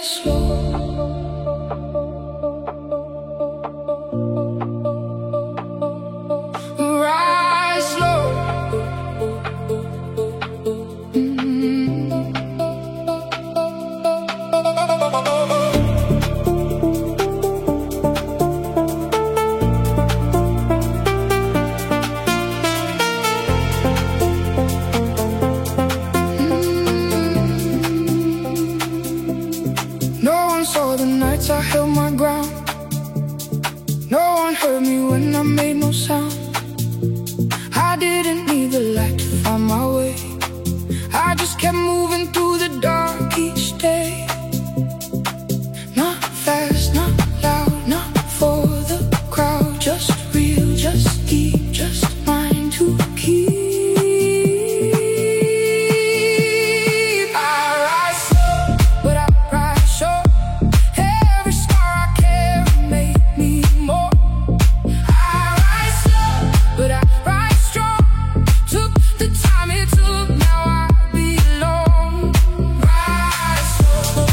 slow. Rise slow. No one saw the nights I held my ground. No one heard me when I made no sound. I didn't need the light to find my way. I just kept moving through the dark each day. Not fast, not loud, not for the crowd. Just real, just deep, just mine to keep. I rise slow, but I rise sure. Every scar I carry made me more. I rise slow, but I rise strong. Took the time it took, now I belong. Rise slow.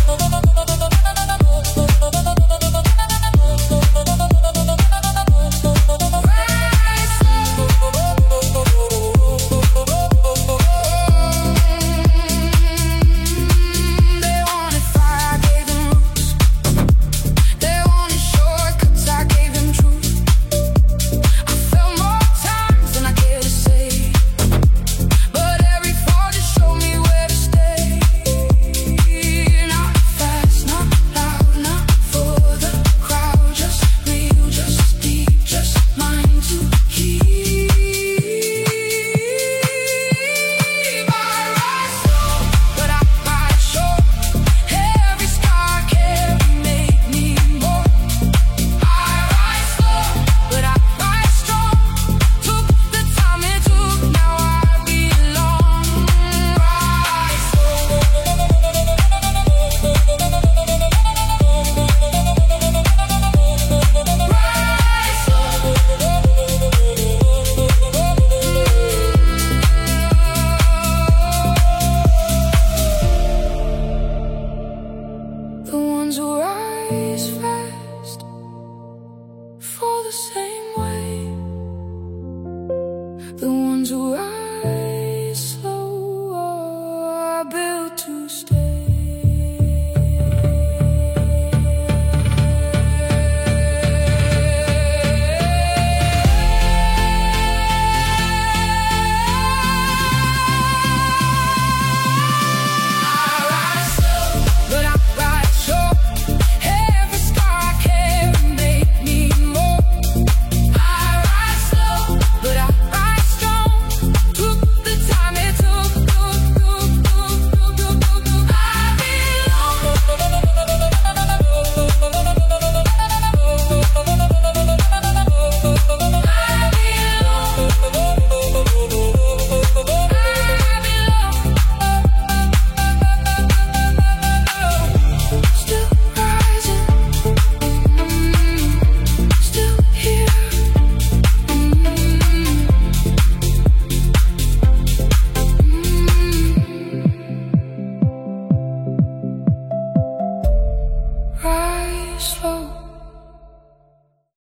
They wanted fire, I gave them roots. They wanted shortcuts, I gave them truth. I fell more times than I care to say, but every fall just showed me where to stay. Not fast, not loud, not for the crowd. Just real, just deep, just mine to keep. I rise slow, but I rise sure. Every scar I carry made me more. I rise slow, but I rise strong. Took the time it took, now I belong. Rise slow. The ones who rise fast fall the same way. The ones who rise slow are built to stay.